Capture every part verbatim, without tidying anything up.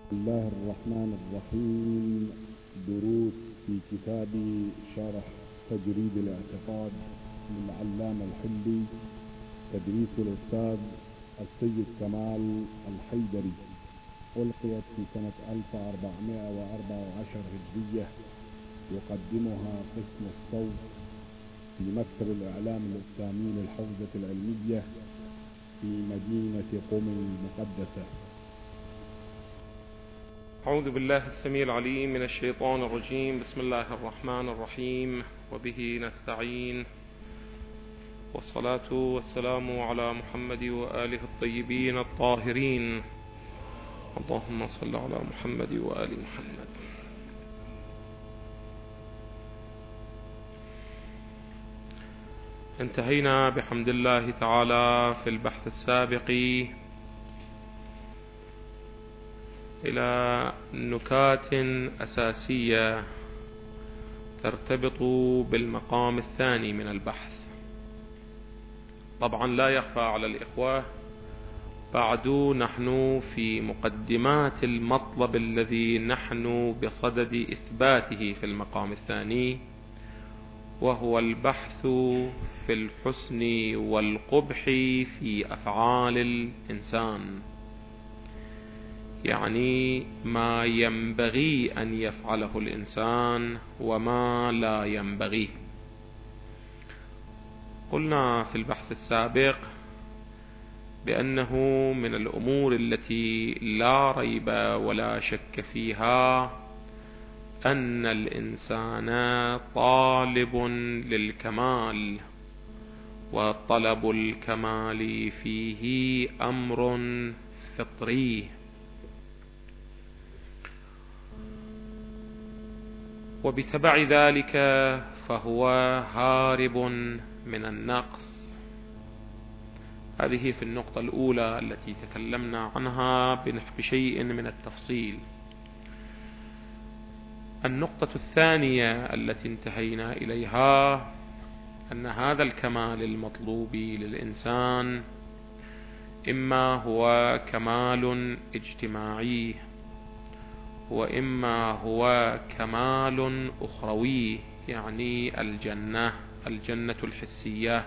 بسم الله الرحمن الرحيم. دروس في كتاب شرح تجريد الاعتقاد للعلامة الحلي، تدريس الأستاذ السيد كمال الحيدري، ألقيت في سنة ألف وأربعمائة وأربعة عشر هجرية. يقدمها قسم الصوت في مكتب الإعلام الإسلامي للحوزة العلمية في مدينة قم المقدسة. أعوذ بالله السميع العليم من الشيطان الرجيم. بسم الله الرحمن الرحيم، وبه نستعين، والصلاة والسلام على محمد وآله الطيبين الطاهرين. اللهم صل على محمد وآل محمد. انتهينا بحمد الله تعالى في البحث السابق إلى نكات أساسية ترتبط بالمقام الثاني من البحث. طبعا لا يخفى على الإخوة، بعد نحن في مقدمات المطلب الذي نحن بصدد إثباته في المقام الثاني، وهو البحث في الحسن والقبح في أفعال الإنسان، يعني ما ينبغي أن يفعله الإنسان وما لا ينبغي. قلنا في البحث السابق بأنه من الأمور التي لا ريب ولا شك فيها أن الإنسان طالب للكمال، وطلب الكمال فيه أمر فطري، وبتبع ذلك فهو هارب من النقص. هذه في النقطة الأولى التي تكلمنا عنها بشيء من التفصيل. النقطة الثانية التي انتهينا إليها أن هذا الكمال المطلوب للإنسان إما هو كمال اجتماعي، وإما هو كمال أخروي، يعني الجنة الجنة الحسية،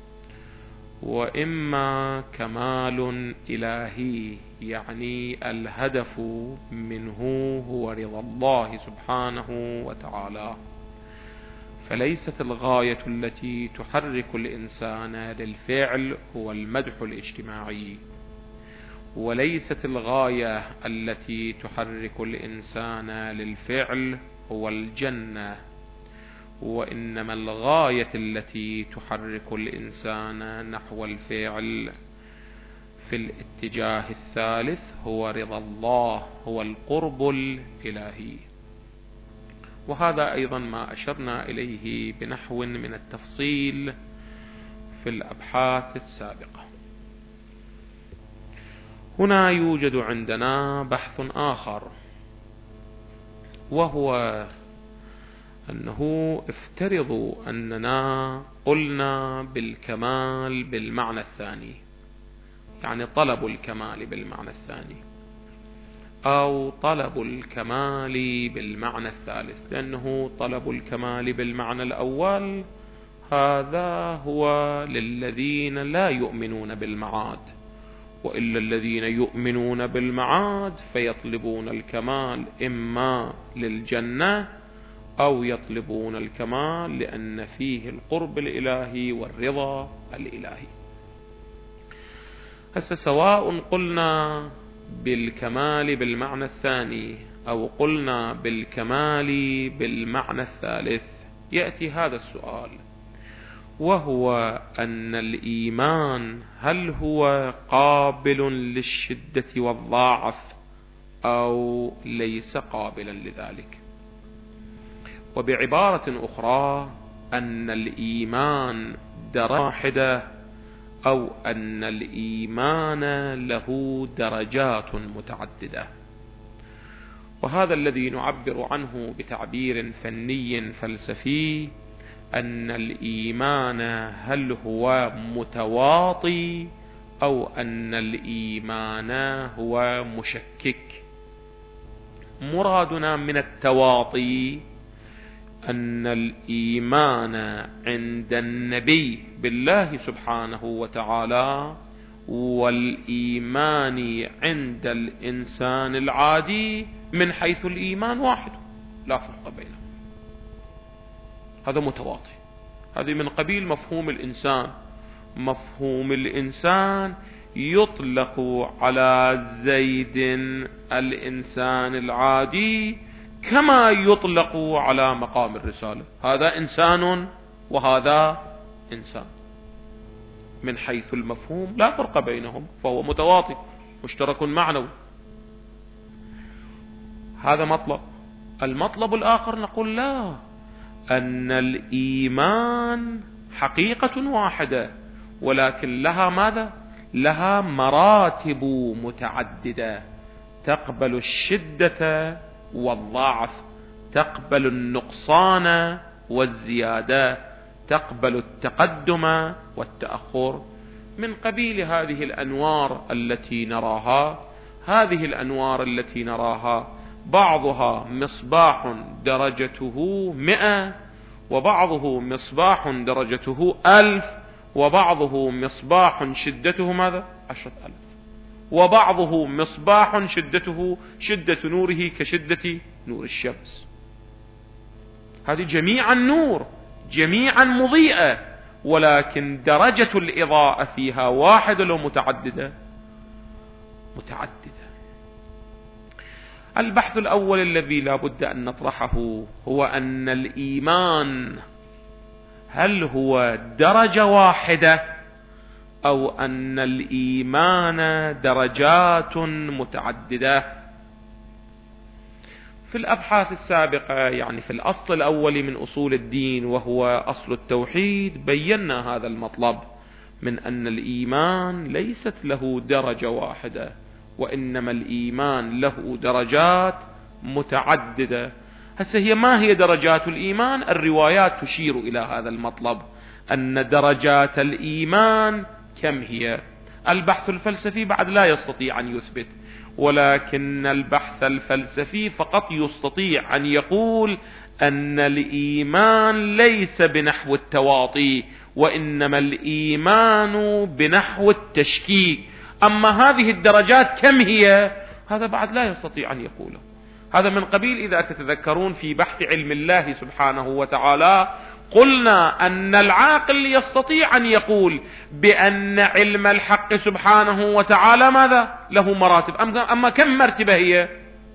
وإما كمال إلهي، يعني الهدف منه هو رضا الله سبحانه وتعالى. فليست الغاية التي تحرك الإنسان للفعل هو المدح الاجتماعي، وليست الغاية التي تحرك الإنسان للفعل هو الجنة، وإنما الغاية التي تحرك الإنسان نحو الفعل في الاتجاه الثالث هو رضا الله، هو القرب الإلهي. وهذا أيضا ما أشرنا إليه بنحو من التفصيل في الأبحاث السابقة. هنا يوجد عندنا بحث آخر، وهو أنه افترضوا أننا قلنا بالكمال بالمعنى الثاني، يعني طلب الكمال بالمعنى الثاني، أو طلب الكمال بالمعنى الثالث، لأنه طلب الكمال بالمعنى الأول هذا هو للذين لا يؤمنون بالمعاد، وإلا الذين يؤمنون بالمعاد فيطلبون الكمال إما للجنة أو يطلبون الكمال لأن فيه القرب الإلهي والرضا الإلهي. هسه سواء قلنا بالكمال بالمعنى الثاني أو قلنا بالكمال بالمعنى الثالث، يأتي هذا السؤال، وهو أن الإيمان هل هو قابل للشدة والضعف أو ليس قابلا لذلك؟ وبعبارة أخرى أن الإيمان درجة واحدة أو أن الإيمان له درجات متعددة. وهذا الذي نعبر عنه بتعبير فني فلسفي أن الإيمان هل هو متواطي أو أن الإيمان هو مشكك. مرادنا من التواطي أن الإيمان عند النبي بالله سبحانه وتعالى والإيمان عند الإنسان العادي من حيث الإيمان واحد لا فرق بينهم. هذا متواطي. هذه من قبيل مفهوم الإنسان. مفهوم الإنسان يطلق على زيد الإنسان العادي كما يطلق على مقام الرسالة. هذا إنسان وهذا إنسان، من حيث المفهوم لا فرق بينهم، فهو متواطئ مشترك معنوي. هذا مطلب. المطلب الآخر نقول لا، أن الإيمان حقيقة واحدة ولكن لها ماذا؟ لها مراتب متعددة، تقبل الشدة والضعف، تقبل النقصان والزيادة، تقبل التقدم والتأخر. من قبيل هذه الأنوار التي نراها، هذه الأنوار التي نراها بعضها مصباح درجته مئة، وبعضه مصباح درجته ألف، وبعضه مصباح شدته ماذا؟ عشرة ألف، وبعضه مصباح شدته شدة نوره كشدة نور الشمس. هذه جميعا نور، جميعا مضيئة، ولكن درجة الإضاءة فيها واحدة لو متعددة؟ متعددة. البحث الأول الذي لا بد أن نطرحه هو أن الإيمان هل هو درجة واحدة أو أن الإيمان درجات متعددة؟ في الأبحاث السابقة، يعني في الأصل الأول من أصول الدين وهو أصل التوحيد، بينا هذا المطلب من أن الإيمان ليست له درجة واحدة، وإنما الإيمان له درجات متعددة. هسه هي ما هي درجات الإيمان؟ الروايات تشير إلى هذا المطلب، أن درجات الإيمان كم هي؟ البحث الفلسفي بعد لا يستطيع أن يثبت، ولكن البحث الفلسفي فقط يستطيع أن يقول أن الإيمان ليس بنحو التواطي، وإنما الإيمان بنحو التشكيك. أما هذه الدرجات كم هي؟ هذا بعد لا يستطيع أن يقوله. هذا من قبيل إذا تتذكرون في بحث علم الله سبحانه وتعالى قلنا أن العاقل يستطيع أن يقول بأن علم الحق سبحانه وتعالى ماذا؟ له مراتب. أما كم مرتبة هي؟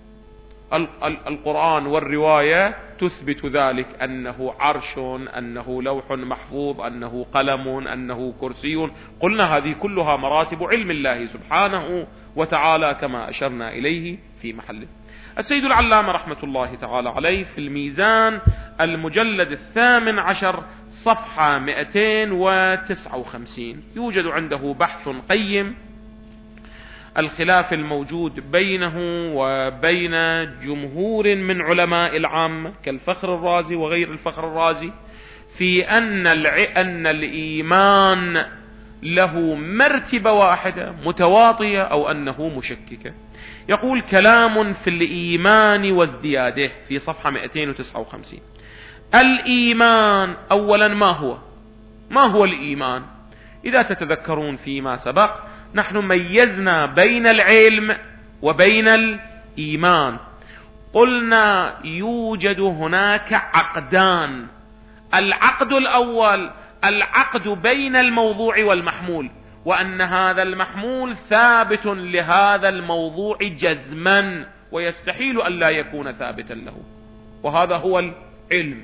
القرآن والرواية تثبت ذلك، أنه عرش، أنه لوح محفوظ، أنه قلم، أنه كرسي. قلنا هذه كلها مراتب علم الله سبحانه وتعالى كما أشرنا إليه في محله. السيد العلامة رحمة الله تعالى عليه في الميزان المجلد الثامن عشر صفحة مئتين وتسعة وخمسين يوجد عنده بحث قيم، الخلاف الموجود بينه وبين جمهور من علماء العامة كالفخر الرازي وغير الفخر الرازي في أن أن الإيمان له مرتبة واحدة متواطية أو أنه مشككة. يقول كلام في الإيمان وازدياده في صفحة مئتين وتسعة وخمسين. الإيمان أولا ما هو؟ ما هو الإيمان؟ إذا تتذكرون فيما سبق نحن ميزنا بين العلم وبين الإيمان. قلنا يوجد هناك عقدان. العقد الأول العقد بين الموضوع والمحمول، وأن هذا المحمول ثابت لهذا الموضوع جزما ويستحيل أن لا يكون ثابتا له، وهذا هو العلم.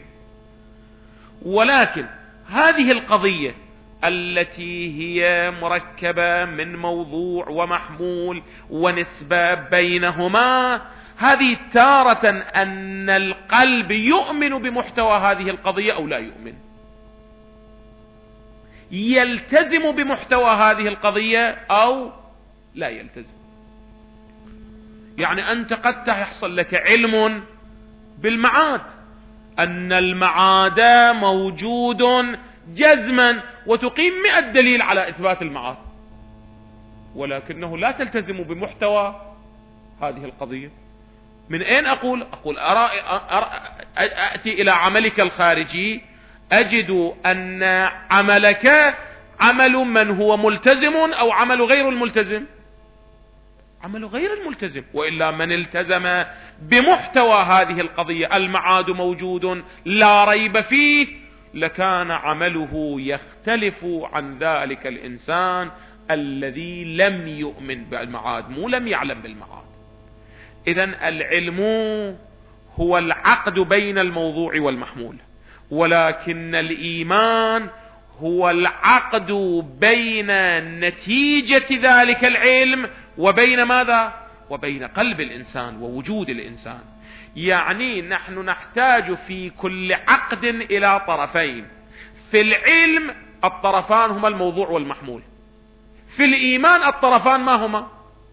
ولكن هذه القضية التي هي مركبة من موضوع ومحمول ونسبة بينهما، هذه تارة أن القلب يؤمن بمحتوى هذه القضية أو لا يؤمن، يلتزم بمحتوى هذه القضية أو لا يلتزم. يعني أنت قد يحصل لك علم بالمعاد، أن المعاد موجود جزما وتقيم مئة دليل على إثبات المعاد، ولكنه لا تلتزم بمحتوى هذه القضية. من أين أقول؟ أقول أرى أرى أأتي إلى عملك الخارجي أجد أن عملك عمل من هو ملتزم أو عمل غير الملتزم؟ عمل غير الملتزم. وإلا من التزم بمحتوى هذه القضية المعاد موجود لا ريب فيه لكان عمله يختلف عن ذلك الإنسان الذي لم يؤمن بالمعاد، مو لم يعلم بالمعاد. إذن العلم هو العقد بين الموضوع والمحمول، ولكن الإيمان هو العقد بين نتيجة ذلك العلم وبين ماذا؟ وبين قلب الإنسان ووجود الإنسان. يعني نحن نحتاج في كل عقد إلى طرفين. في العلم الطرفان هما الموضوع والمحمول، في الإيمان الطرفان ما هما؟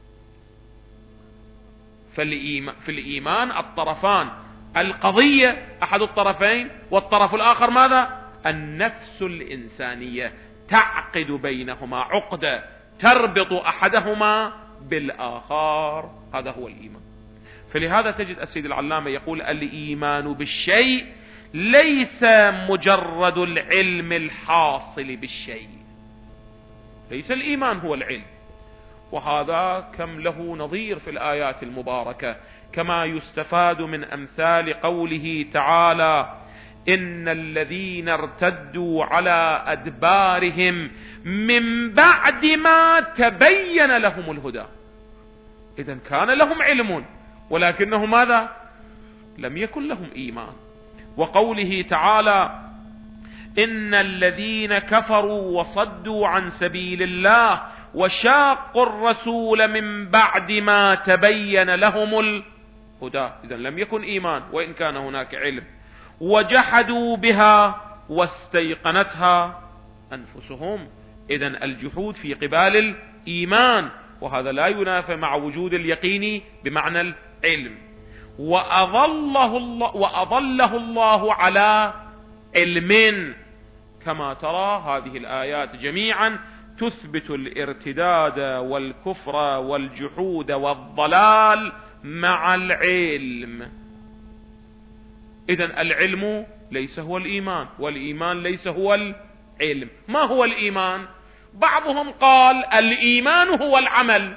في الإيمان الطرفان القضية أحد الطرفين، والطرف الآخر ماذا؟ النفس الإنسانية تعقد بينهما عقدة تربط أحدهما بالآخر، هذا هو الإيمان. فلهذا تجد السيد العلامة يقول الإيمان بالشيء ليس مجرد العلم الحاصل بالشيء، ليس الإيمان هو العلم. وهذا كم له نظير في الآيات المباركة، كما يستفاد من أمثال قوله تعالى إن الذين ارتدوا على أدبارهم من بعد ما تبين لهم الهدى. إذن كان لهم علم ولكنه ماذا؟ لم يكن لهم إيمان. وقوله تعالى إن الذين كفروا وصدوا عن سبيل الله وشاقوا الرسول من بعد ما تبين لهم الهدى، إذن لم يكن إيمان وإن كان هناك علم. وجحدوا بها واستيقنتها أنفسهم، إذن الجحود في قبال الإيمان، وهذا لا ينافى مع وجود اليقين بمعنى العلم. وأضله الله, وأضله الله على علم، كما ترى هذه الآيات جميعا تثبت الارتداد والكفر والجحود والضلال مع العلم. إذن العلم ليس هو الإيمان، والإيمان ليس هو العلم. ما هو الإيمان؟ بعضهم قال الإيمان هو العمل.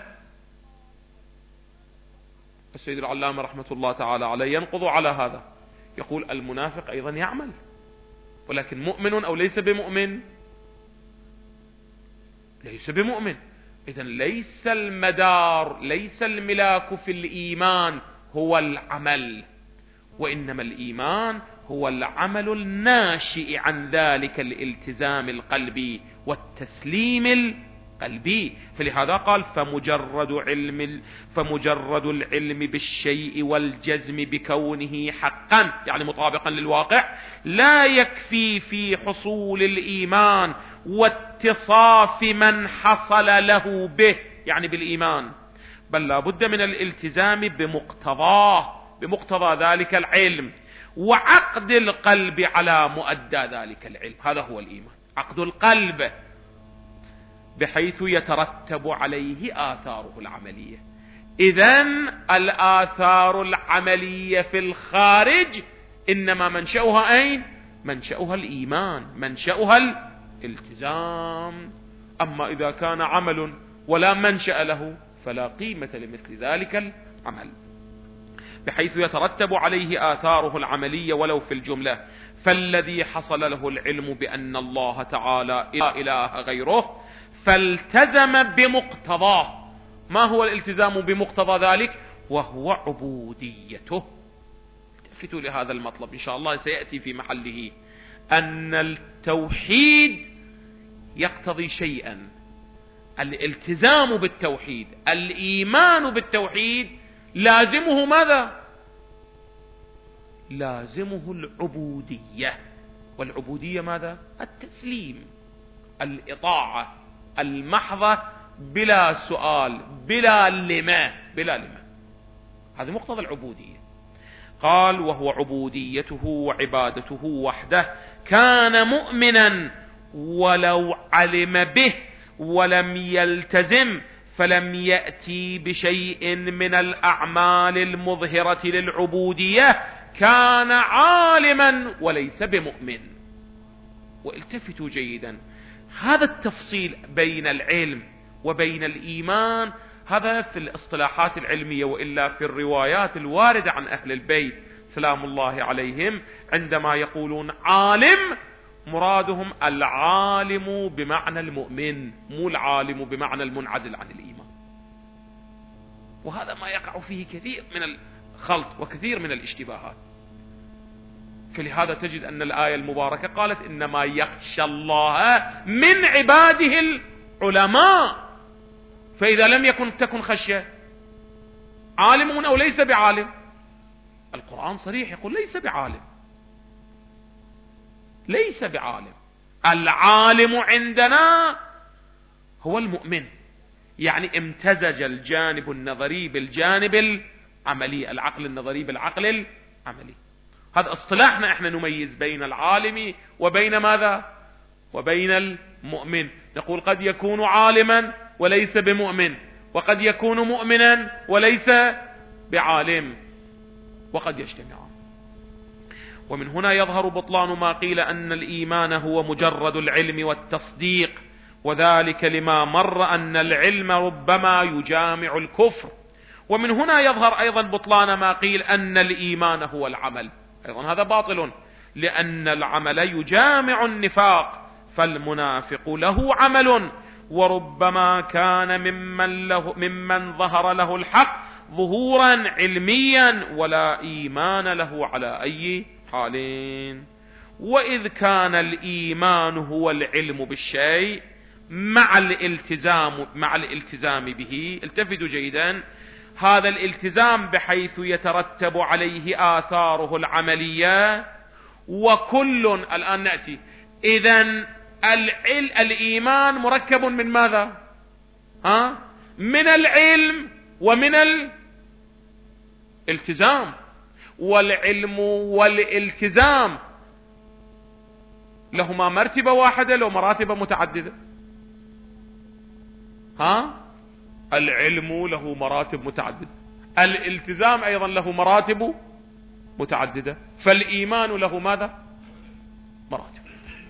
السيد العلامة رحمة الله تعالى عليه ينقض على هذا، يقول المنافق أيضا يعمل ولكن مؤمن أو ليس بمؤمن؟ ليس بمؤمن. إذن ليس المدار، ليس الملاك في الإيمان هو العمل، وإنما الإيمان هو العمل الناشئ عن ذلك الالتزام القلبي والتسليم القلبي. فلهذا قال فمجرد علم فمجرد العلم بالشيء والجزم بكونه حقا، يعني مطابقا للواقع، لا يكفي في حصول الإيمان واتصاف من حصل له به، يعني بالإيمان، بل لا بد من الالتزام بمقتضاه، بمقتضى ذلك العلم، وعقد القلب على مؤدى ذلك العلم. هذا هو الإيمان، عقد القلب بحيث يترتب عليه آثاره العملية. إذن الآثار العملية في الخارج إنما منشأها أين؟ منشأها الإيمان، منشأها الالتزام. أما إذا كان عمل ولا منشأ له فلا قيمة لمثل ذلك العمل، بحيث يترتب عليه آثاره العملية ولو في الجملة. فالذي حصل له العلم بأن الله تعالى لا إله غيره فالتزم بمقتضاه. ما هو الالتزام بمقتضى ذلك؟ وهو عبوديته. التفتوا لهذا المطلب إن شاء الله سيأتي في محله، أن التوحيد يقتضي شيئا، الالتزام بالتوحيد، الإيمان بالتوحيد لازمه ماذا؟ لازمه العبودية. والعبودية ماذا؟ التسليم، الإطاعة المحضة بلا سؤال، بلا لما، بلا لما. هذا مقتضى العبودية. قال وهو عبوديته وعبادته وحده، كان مؤمنا ولو علم به ولم يلتزم، فلم يأتي بشيء من الأعمال المظهرة للعبودية كان عالما وليس بمؤمن. والتفتوا جيدا، هذا التفصيل بين العلم وبين الإيمان هذا في الاصطلاحات العلمية، وإلا في الروايات الواردة عن أهل البيت سلام الله عليهم عندما يقولون عالم مرادهم العالم بمعنى المؤمن، مو العالم بمعنى المنعزل عن الإيمان. وهذا ما يقع فيه كثير من الخلط وكثير من الاشتباهات. فلهذا تجد أن الآية المباركة قالت إنما يخشى الله من عباده العلماء. فإذا لم يكن تكن خشية، عالم أو ليس بعالم؟ القرآن صريح يقول ليس بعالم، ليس بعالم. العالم عندنا هو المؤمن، يعني امتزج الجانب النظري بالجانب العملي، العقل النظري بالعقل العملي. هذا اصطلاحنا، احنا نميز بين العالم وبين ماذا؟ وبين المؤمن. نقول قد يكون عالما وليس بمؤمن، وقد يكون مؤمنا وليس بعالم، وقد يجتمعان. ومن هنا يظهر بطلان ما قيل أن الإيمان هو مجرد العلم والتصديق، وذلك لما مر أن العلم ربما يجامع الكفر. ومن هنا يظهر أيضا بطلان ما قيل أن الإيمان هو العمل، أيضا هذا باطل، لأن العمل يجامع النفاق، فالمنافق له عمل وربما كان ممن, له ممن ظهر له الحق ظهورا علميا ولا إيمان له على أي حال. وإذ كان الإيمان هو العلم بالشيء مع الالتزام مع الالتزام به، التفتوا جيدا، هذا الالتزام بحيث يترتب عليه آثاره العملية. وكل الآن نأتي، إذن الإيمان مركب من ماذا؟ ها؟ من العلم ومن الالتزام. والعلم والالتزام لهما مرتبة واحدة لو مراتب متعددة؟ ها؟ العلم له مراتب متعددة، الالتزام أيضا له مراتب متعددة، فالإيمان له ماذا؟ مراتب.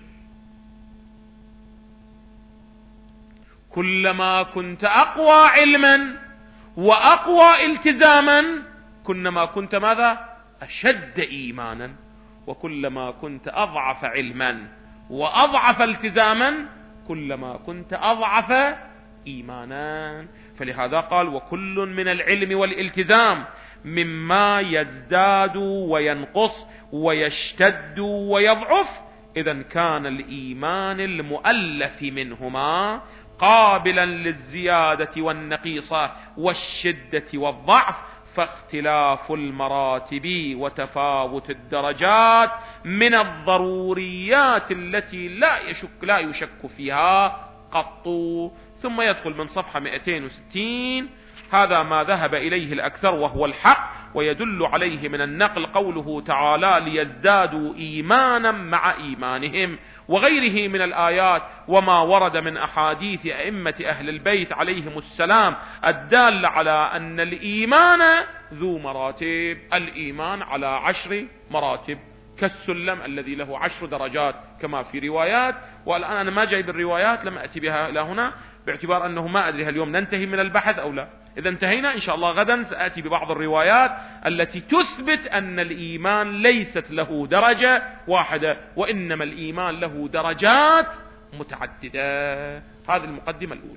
كلما كنت أقوى علما وأقوى التزاما كلما كنت ماذا؟ أشد إيمانا، وكلما كنت أضعف علما وأضعف التزاما كلما كنت أضعف إيمانا. فلهذا قال وكل من العلم والالتزام مما يزداد وينقص ويشتد ويضعف. إذن كان الإيمان المؤلف منهما قابلا للزيادة والنقيصة والشدة والضعف، فاختلاف المراتب وتفاوت الدرجات من الضروريات التي لا يشك لا يشك فيها قط. ثم يدخل من صفحة مئتين وستين هذا ما ذهب إليه الأكثر وهو الحق، ويدل عليه من النقل قوله تعالى ليزدادوا إيمانا مع إيمانهم، وغيره من الآيات وما ورد من أحاديث أئمة أهل البيت عليهم السلام الدال على أن الإيمان ذو مراتب. الإيمان على عشر مراتب كالسلم الذي له عشر درجات كما في روايات. والآن أنا ما جايب الروايات، لم أتي بها إلى هنا باعتبار أنه ما أدري هل اليوم ننتهي من البحث أو لا. إذا انتهينا إن شاء الله غدا سأتي ببعض الروايات التي تثبت أن الإيمان ليست له درجة واحدة، وإنما الإيمان له درجات متعددة. هذه المقدمة الأولى.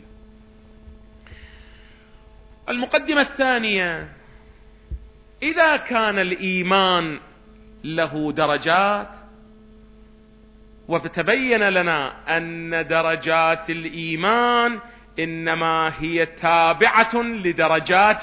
المقدمة الثانية، إذا كان الإيمان له درجات وتبين لنا أن درجات الإيمان إنما هي تابعة لدرجات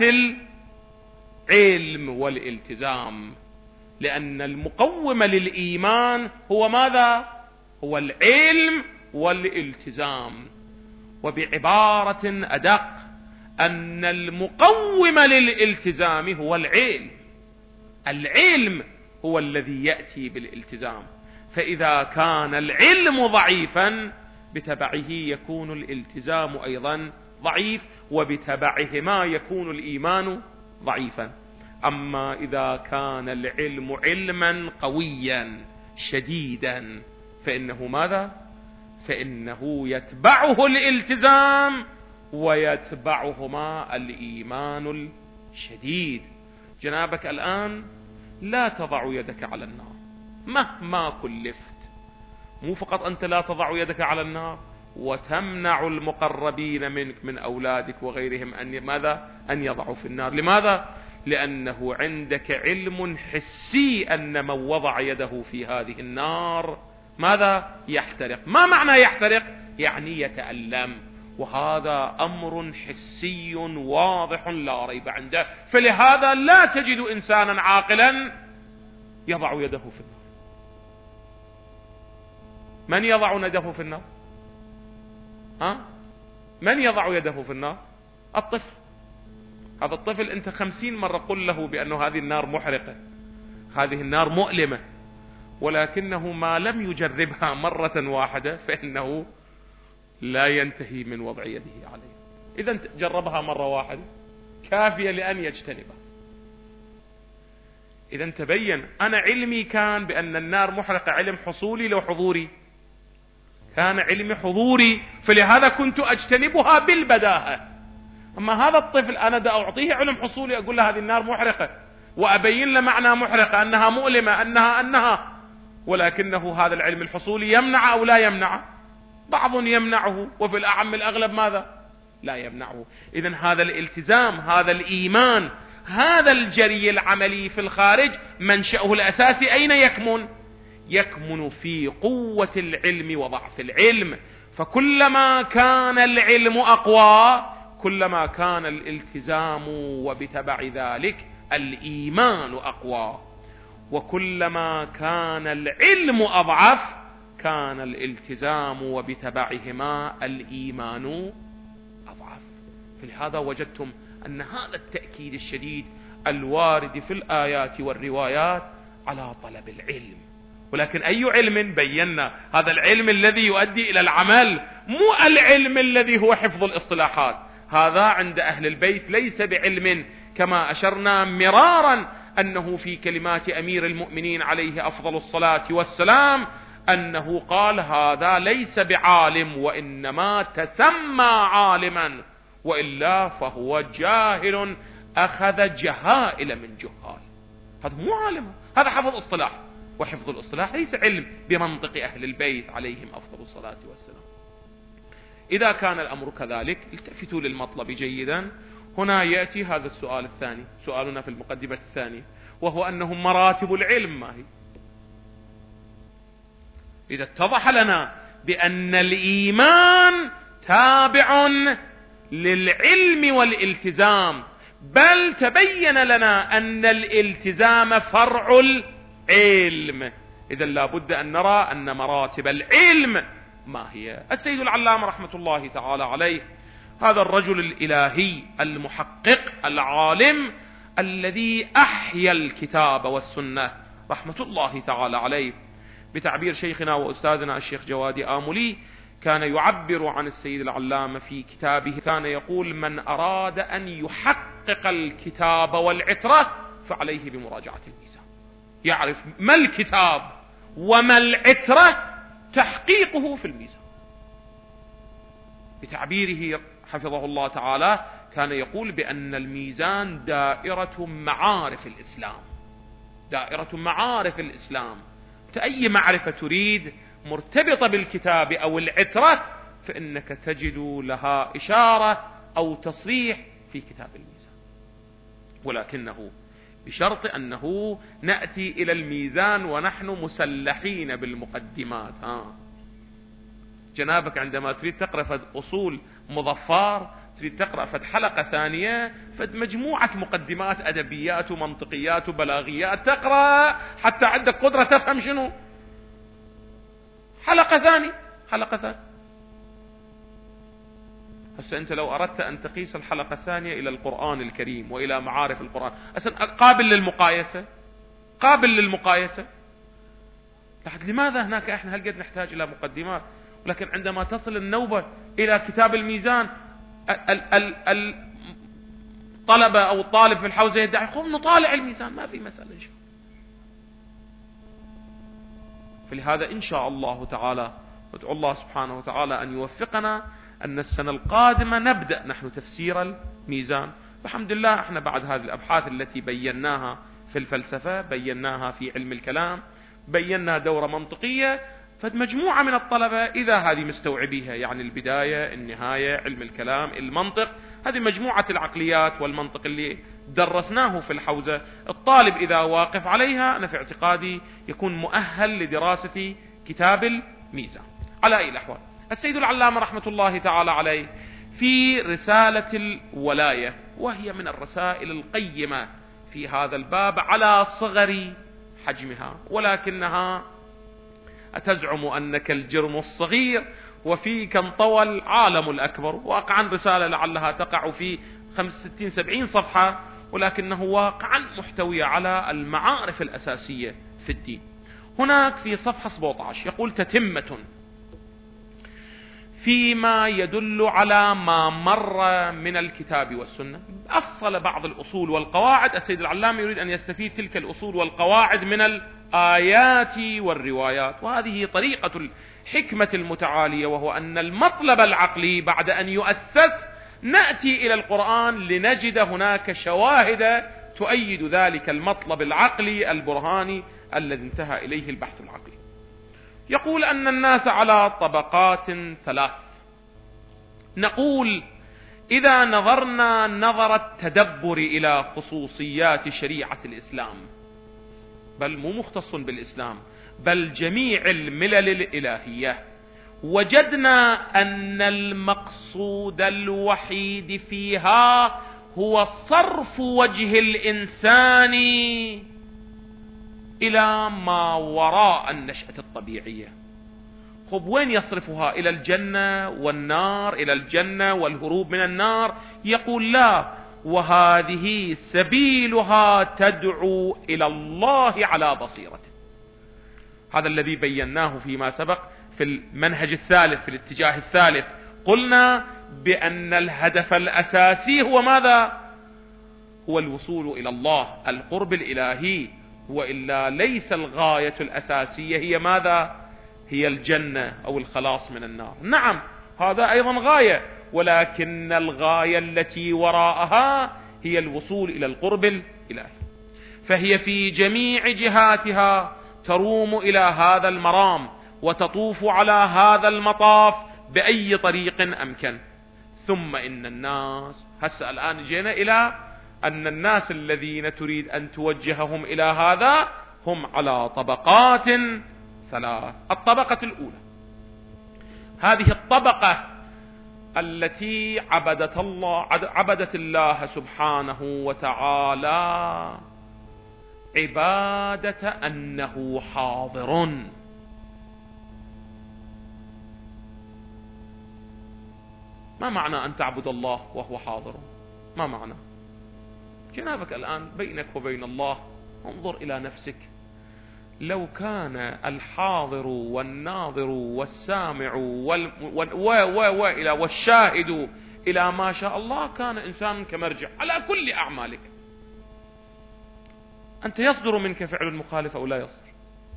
العلم والالتزام، لأن المقوم للإيمان هو ماذا؟ هو العلم والالتزام. وبعبارة أدق أن المقوم للالتزام هو العلم، العلم هو الذي يأتي بالالتزام. فإذا كان العلم ضعيفا بتبعه يكون الالتزام أيضا ضعيف، وبتبعهما يكون الإيمان ضعيفا. أما إذا كان العلم علما قويا شديدا فإنه ماذا؟ فإنه يتبعه الالتزام ويتبعهما الإيمان الشديد. جنابك الآن لا تضع يدك على النار مهما كلفت، مو فقط أنت لا تضع يدك على النار وتمنع المقربين منك من أولادك وغيرهم أن ماذا؟ أن يضعوا في النار. لماذا؟ لأنه عندك علم حسي أن من وضع يده في هذه النار ماذا؟ يحترق. ما معنى يحترق؟ يعني يتألم، وهذا أمر حسي واضح لا ريب عنده. فلهذا لا تجد إنسانا عاقلا يضع يده في النار. من يضع يده في النار؟ ها؟ من يضع يده في النار؟ الطفل. هذا الطفل أنت خمسين مرة قل له بأن هذه النار محرقة، هذه النار مؤلمة، ولكنه ما لم يجربها مرة واحدة فإنه لا ينتهي من وضع يده عليها. إذا جربها مرة واحدة كافية لأن يجتنبها. إذا تبين أنا علمي كان بأن النار محرقة علم حصولي لو حضوري، كان علمي حضوري، فلهذا كنت أجتنبها بالبداهة. أما هذا الطفل أنا دا أعطيه علم حصولي، أقول له هذه النار محرقة وأبين له معنى محرقة أنها مؤلمة أنها أنها ولكنه هذا العلم الحصولي يمنع أو لا يمنع؟ بعض يمنعه، وفي الأعم الأغلب ماذا؟ لا يمنعه. إذن هذا الالتزام، هذا الإيمان، هذا الجري العملي في الخارج منشأه الأساسي أين يكمن؟ يكمن في قوة العلم وضعف العلم. فكلما كان العلم أقوى كلما كان الالتزام وبتبع ذلك الإيمان أقوى، وكلما كان العلم أضعف كان الالتزام وبتبعهما الإيمان أضعف. فلهذا وجدتم أن هذا التأكيد الشديد الوارد في الآيات والروايات على طلب العلم. ولكن أي علم؟ بينا هذا العلم الذي يؤدي إلى العمل، مو العلم الذي هو حفظ الاصطلاحات. هذا عند أهل البيت ليس بعلم، كما أشرنا مرارا أنه في كلمات أمير المؤمنين عليه أفضل الصلاة والسلام أنه قال هذا ليس بعالم وإنما تسمى عالما، وإلا فهو جاهل أخذ جهائل من جهال. هذا مو عالم، هذا حفظ اصطلاح، وحفظ الاصطلاح ليس علم بمنطق أهل البيت عليهم أفضل الصلاة والسلام. إذا كان الأمر كذلك التفتوا للمطلب جيدا. هنا يأتي هذا السؤال الثاني، سؤالنا في المقدمة الثانية، وهو أنه مراتب العلم ما هي؟ إذا اتضح لنا بأن الإيمان تابع للعلم والالتزام، بل تبين لنا أن الالتزام فرع العلم، إذا لابد أن نرى أن مراتب العلم ما هي. السيد العلامة رحمة الله تعالى عليه، هذا الرجل الإلهي المحقق العالم الذي أحيا الكتاب والسنة رحمة الله تعالى عليه، بتعبير شيخنا وأستاذنا الشيخ جوادي آملي كان يعبر عن السيد العلامة في كتابه، كان يقول من أراد أن يحقق الكتاب والعترة فعليه بمراجعة الميزان، يعرف ما الكتاب وما العترة تحقيقه في الميزان. بتعبيره حفظه الله تعالى كان يقول بأن الميزان دائرة معارف الإسلام، دائرة معارف الإسلام، أي معرفة تريد مرتبطة بالكتاب أو العترة فإنك تجد لها إشارة أو تصريح في كتاب الميزان، ولكنه بشرط أنه نأتي إلى الميزان ونحن مسلحين بالمقدمات. ها جنابك عندما تريد تقرأ فد أصول مظفر، تريد تقرأ فد حلقة ثانية، فد مجموعة مقدمات أدبيات ومنطقيات وبلاغيات تقرأ حتى عندك قدرة تفهم شنو حلقة ثانية حلقة ثانية. هسه أنت لو أردت أن تقيس الحلقة الثانية إلى القرآن الكريم وإلى معارف القرآن، أصلا قابل للمقايسة، قابل للمقايسة. لحد لماذا هناك احنا هل قد نحتاج إلى مقدمات؟ ولكن عندما تصل النوبة إلى كتاب الميزان الطلبة أو الطالب في الحوزة يدعي خب نطالع الميزان، ما في مسألة إن شاء الله. فلهذا إن شاء الله تعالى ادعو الله سبحانه وتعالى أن يوفقنا أن السنة القادمة نبدأ نحن تفسير الميزان. الحمد لله احنا بعد هذه الأبحاث التي بيناها في الفلسفة، بيناها في علم الكلام، بينا دورة منطقية، فمجموعة من الطلبة إذا هذه مستوعبيها، يعني البداية النهاية علم الكلام المنطق، هذه مجموعة العقليات والمنطق اللي درسناه في الحوزة، الطالب إذا واقف عليها أنا في اعتقادي يكون مؤهل لدراسة كتاب الميزان. على أي الأحوال السيد العلامة رحمة الله تعالى عليه في رسالة الولاية، وهي من الرسائل القيمة في هذا الباب على صغر حجمها، ولكنها أتزعم أنك الجرم الصغير وفيك انطوى العالم الأكبر. واقعا رسالة لعلها تقع في خمسة وستين سبعين صفحة، ولكنه واقعا محتوية على المعارف الأساسية في الدين. هناك في صفحة سبعة عشر يقول: تتمة فيما يدل على ما مر من الكتاب والسنة. أصل بعض الأصول والقواعد، السيد العلامة يريد أن يستفيد تلك الأصول والقواعد من الآيات والروايات، وهذه طريقة الحكمة المتعالية، وهو أن المطلب العقلي بعد أن يؤسس نأتي إلى القرآن لنجد هناك شواهد تؤيد ذلك المطلب العقلي البرهاني الذي انتهى إليه البحث العقلي. يقول أن الناس على طبقات ثلاث. نقول إذا نظرنا نظر التدبر إلى خصوصيات شريعة الإسلام، بل مو مختص بالإسلام بل جميع الملل الإلهية، وجدنا أن المقصود الوحيد فيها هو صرف وجه الإنسان إلى ما وراء النشأة الطبيعية. خب وين يصرفها؟ إلى الجنة والنار، إلى الجنة والهروب من النار؟ يقول لا، وهذه سبيلها تدعو إلى الله على بصيرة. هذا الذي بيناه فيما سبق في المنهج الثالث، في الاتجاه الثالث. قلنا بأن الهدف الأساسي هو ماذا؟ هو الوصول إلى الله، القرب الإلهي، وإلا ليس الغاية الأساسية هي ماذا؟ هي الجنة أو الخلاص من النار. نعم هذا أيضا غاية، ولكن الغاية التي وراءها هي الوصول إلى القرب الإلهي، فهي في جميع جهاتها تروم إلى هذا المرام وتطوف على هذا المطاف بأي طريق أمكن. ثم إن الناس هسه الآن جينا إلى أن الناس الذين تريد أن توجههم إلى هذا هم على طبقات ثلاث. الطبقة الأولى هذه الطبقة التي عبدت الله عبدت الله سبحانه وتعالى عبادة أنه حاضر. ما معنى أن تعبد الله وهو حاضر؟ ما معنى؟ جنابك الآن بينك وبين الله، انظر إلى نفسك. لو كان الحاضر والناظر والسامع وال... وال... و... و... و... إلى والشاهد إلى ما شاء الله كان إنسان كمرجع على كل أعمالك. أنت يصدر منك فعل مخالف أو لا يصدر؟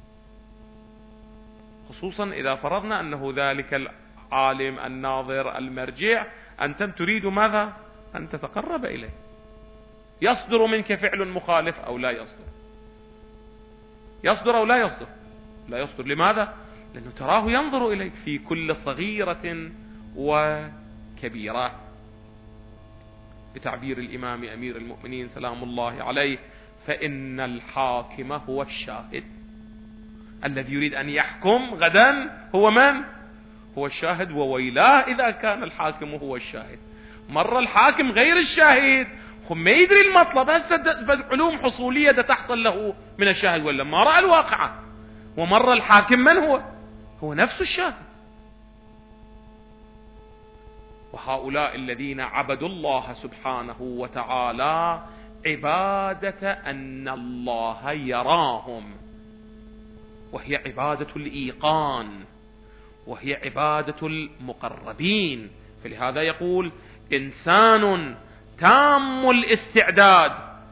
خصوصا إذا فرضنا أنه ذلك العالم الناظر المرجع أنت تريد ماذا؟ أن تتقرب إليه. يصدر منك فعل مخالف أو لا يصدر؟ يصدر أو لا يصدر؟ لا يصدر. لماذا؟ لأنه تراه ينظر إليك في كل صغيرة وكبيرة. بتعبير الإمام أمير المؤمنين سلام الله عليه: فإن الحاكم هو الشاهد. الذي يريد أن يحكم غدا هو من؟ هو الشاهد. وويلاه إذا كان الحاكم هو الشاهد. مر الحاكم غير الشاهد هم ما يدري المطلب، هسه علوم حصولية دا تحصل له من الشاهد ولا ما رأى الواقعة. ومر الحاكم من هو؟ هو نفس الشاهد. وهؤلاء الذين عبدوا الله سبحانه وتعالى عبادة أن الله يراهم، وهي عبادة الإيقان، وهي عبادة المقربين. فلهذا يقول: إنسان تام الاستعداد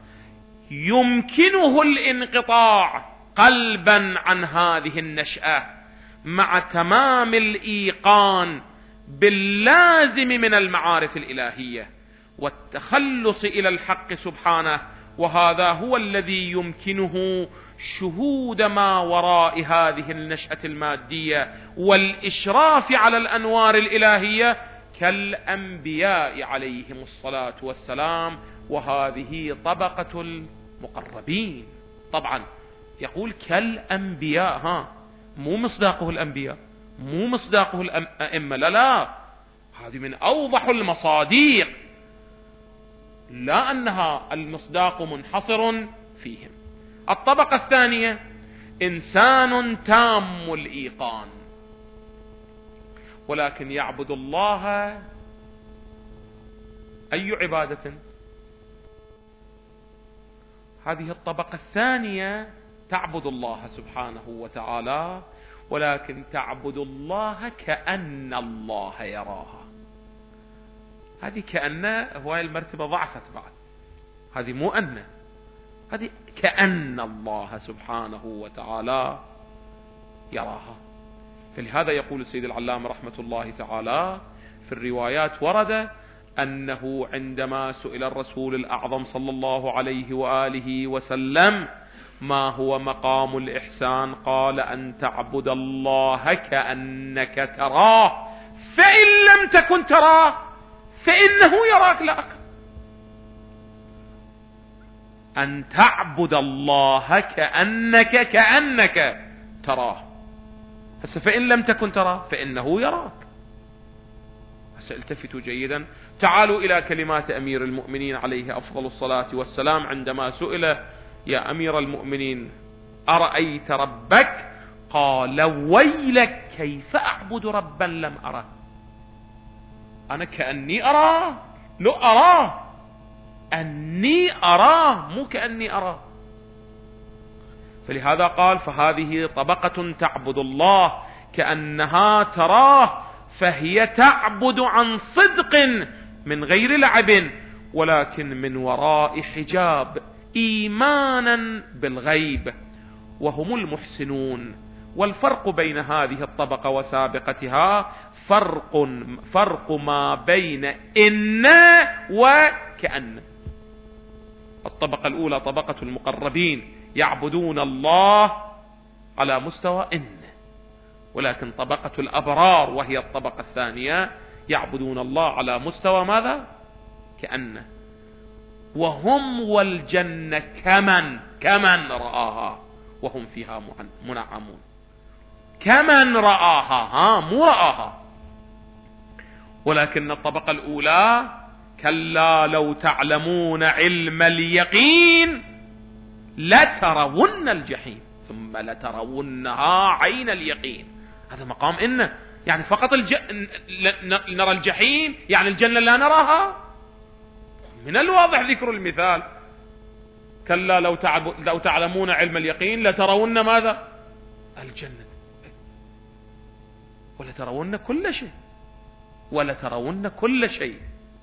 يمكنه الانقطاع قلبا عن هذه النشأة مع تمام الإيقان باللازم من المعارف الإلهية والتخلص إلى الحق سبحانه، وهذا هو الذي يمكنه شهود ما وراء هذه النشأة المادية والإشراف على الأنوار الإلهية كالأنبياء عليهم الصلاة والسلام، وهذه طبقة المقربين. طبعا يقول كالأنبياء، ها مو مصداقه الأنبياء، مو مصداقه الأئمة، لا لا، هذه من أوضح المصاديق، لا أنها المصداق منحصر فيهم. الطبقة الثانية إنسان تام الإيقان ولكن يعبد الله أي عبادة؟ هذه الطبقة الثانية تعبد الله سبحانه وتعالى ولكن تعبد الله كأن الله يراها. هذه كأن هواي المرتبة ضعفت بعد، هذه مو أن، هذه كأن الله سبحانه وتعالى يراها. فلهذا يقول السيد العلامة رحمة الله تعالى في الروايات ورد أنه عندما سئل الرسول الأعظم صلى الله عليه وآله وسلم ما هو مقام الإحسان قال أن تعبد الله كأنك تراه فإن لم تكن تراه فإنه يراك. لا أكل أن تعبد الله كأنك كأنك تراه، هسه فإن لم تكن تراه فإنه يراك. هسه التفتوا جيدا، تعالوا إلى كلمات أمير المؤمنين عليه أفضل الصلاة والسلام عندما سئل يا أمير المؤمنين أرأيت ربك؟ قال ويلك كيف أعبد ربا لم أره. أنا كأني أراه، لو أراه أني أراه مو كأني أراه. فلهذا قال فهذه طبقة تعبد الله كأنها تراه، فهي تعبد عن صدق من غير لعب ولكن من وراء حجاب إيمانا بالغيب، وهم المحسنون. والفرق بين هذه الطبقة وسابقتها فرق فرق ما بين إن وكأن. الطبقة الأولى طبقة المقربين يعبدون الله على مستوى إن، ولكن طبقة الأبرار وهي الطبقة الثانية يعبدون الله على مستوى ماذا؟ كأن. وهم والجنة كمن كمن رآها وهم فيها منعمون. كمن رآها، ها مو رآها. ولكن الطبقة الأولى كلا لو تعلمون علم اليقين لترون الجحيم ثم لترونها عين اليقين. هذا مقام إن، يعني فقط الج... نرى الجحيم يعني الجنة لا نراها. من الواضح ذكر المثال كلا لو, تعب... لو تعلمون علم اليقين لترون ماذا؟ الجنة، ولترون كل شيء، ولترون كل شيء.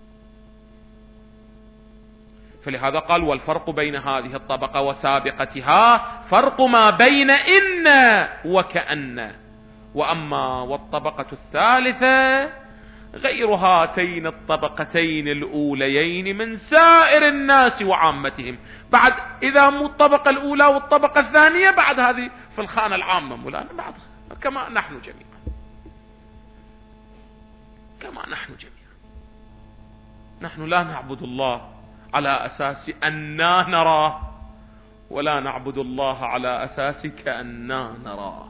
فلهذا قال والفرق بين هذه الطبقة وسابقتها فرق ما بين إن وكأن. وأما والطبقة الثالثة غير هاتين الطبقتين الأوليين من سائر الناس وعامتهم. بعد إذا مو الطبقة الأولى والطبقة الثانية بعد هذه في الخانة العامة مولانا، بعد كما نحن جميعا، كما نحن جميعا. نحن لا نعبد الله على أساس أننا نراه، ولا نعبد الله على أساس كأننا نراه.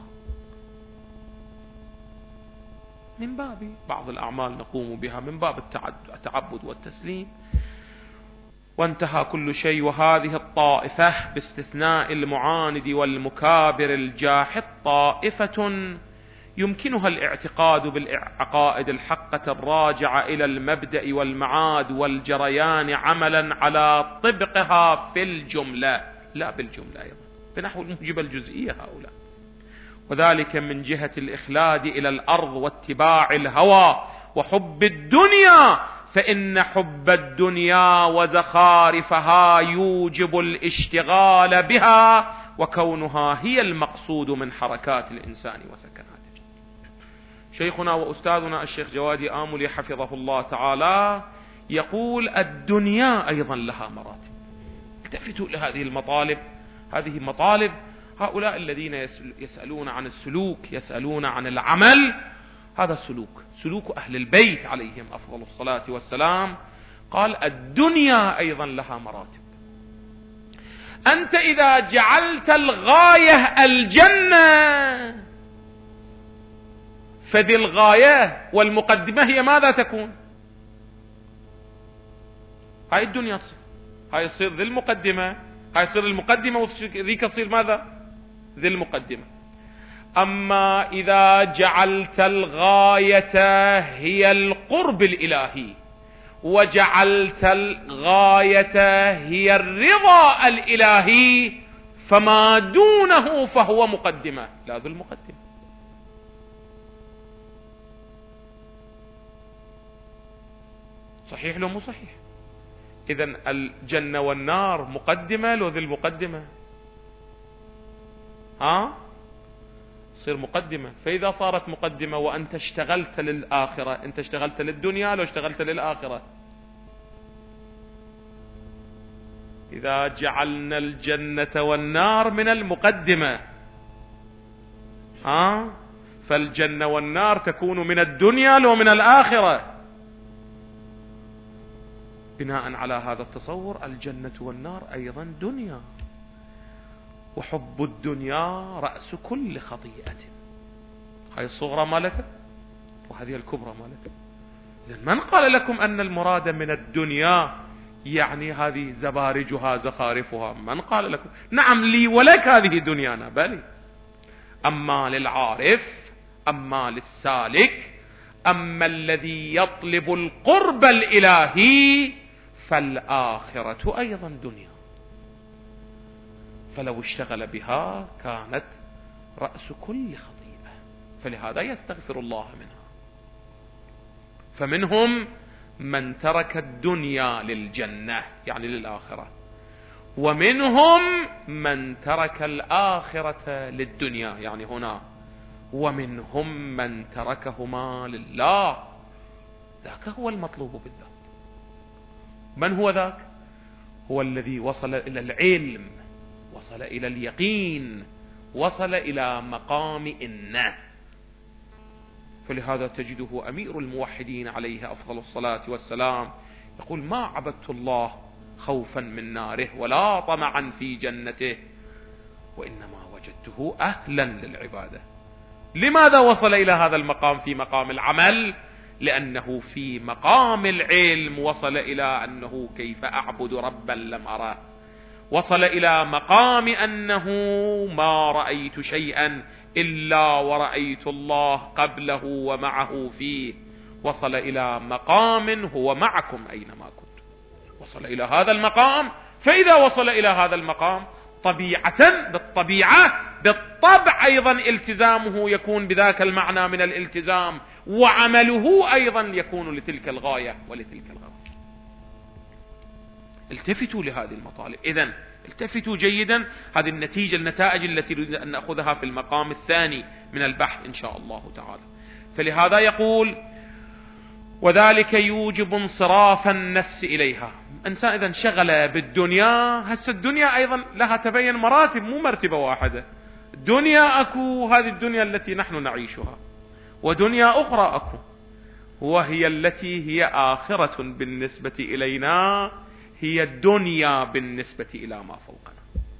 من باب بعض الأعمال نقوم بها من باب التعبد والتسليم، وانتهى كل شيء. وهذه الطائفة باستثناء المعاند والمكابر الجاحد طائفة يمكنها الاعتقاد بالعقائد الحقة الراجعة إلى المبدأ والمعاد والجريان عملا على طبقها في الجملة لا بالجملة أيضا، بنحو الموجبة الجزئية هؤلاء، وذلك من جهة الإخلاد إلى الأرض واتباع الهوى وحب الدنيا، فإن حب الدنيا وزخارفها يوجب الاشتغال بها، وكونها هي المقصود من حركات الإنسان وسكناته. شيخنا وأستاذنا الشيخ جوادي آملي حفظه الله تعالى يقول الدنيا أيضا لها مراتب. التفتوا لهذه المطالب، هذه مطالب هؤلاء الذين يسألون عن السلوك، يسألون عن العمل، هذا سلوك، سلوك أهل البيت عليهم أفضل الصلاة والسلام. قال الدنيا أيضا لها مراتب. أنت إذا جعلت الغاية الجنة فذي الغاية والمقدمة هي ماذا تكون؟ هاي الدنيا تصير، هاي تصير ذي المقدمة، هاي تصير المقدمة، وذيك تصير ماذا؟ ذي المقدمة. أما إذا جعلت الغاية هي القرب الإلهي، وجعلت الغاية هي الرضا الإلهي، فما دونه فهو مقدمة، لا ذو المقدمة. صحيح لو مو صحيح؟ إذن الجنة والنار مقدمة لو ذي المقدمة؟ ها؟ تصير مقدمة. فإذا صارت مقدمة وأنت اشتغلت للآخرة، أنت اشتغلت للدنيا لو اشتغلت للآخرة. إذا جعلنا الجنة والنار من المقدمة، ها؟ فالجنة والنار تكون من الدنيا لو من الآخرة. بناء على هذا التصور الجنة والنار أيضا دنيا، وحب الدنيا رأس كل خطيئة. هاي الصغرى مالته وهذه الكبرى مالته. إذن من قال لكم أن المراد من الدنيا يعني هذه زبارجها زخارفها؟ من قال لكم؟ نعم لي ولك هذه دنيانا، بل أما للعارف، أما للسالك، أما الذي يطلب القرب الإلهي فالآخرة أيضا دنيا، فلو اشتغل بها كانت رأس كل خطيئة، فلهذا يستغفر الله منها. فمنهم من ترك الدنيا للجنة يعني للآخرة، ومنهم من ترك الآخرة للدنيا يعني هنا، ومنهم من تركهما لله. ذاك هو المطلوب بالذات. من هو ذاك؟ هو الذي وصل إلى العلم، وصل إلى اليقين، وصل إلى مقام إنه. فلهذا تجده أمير الموحدين عليه أفضل الصلاة والسلام يقول ما عبدت الله خوفا من ناره ولا طمعا في جنته، وإنما وجدته أهلا للعبادة. لماذا وصل إلى هذا المقام في مقام العمل؟ لأنه في مقام العلم وصل إلى أنه كيف أعبد ربا لم أراه، وصل إلى مقام أنه ما رأيت شيئا إلا ورأيت الله قبله ومعه فيه، وصل إلى مقام هو معكم أينما كنت. وصل إلى هذا المقام. فإذا وصل إلى هذا المقام طبيعة بالطبيعة بالطبع أيضا التزامه يكون بذاك المعنى من الالتزام، وعمله أيضا يكون لتلك الغاية ولتلك الغاية. التفتوا لهذه المطالب. إذن التفتوا جيدا، هذه النتيجة النتائج التي نريد أن نأخذها في المقام الثاني من البحث إن شاء الله تعالى. فلهذا يقول وذلك يوجب انصراف النفس إليها. إنسان إذا انشغل بالدنيا، هسه الدنيا أيضا لها تبين مراتب، مو مرتبة واحدة. دنيا أكو، هذه الدنيا التي نحن نعيشها، ودنيا أخرى أكو، وهي التي هي آخرة بالنسبة إلينا، هي الدنيا بالنسبة إلى ما فوقنا.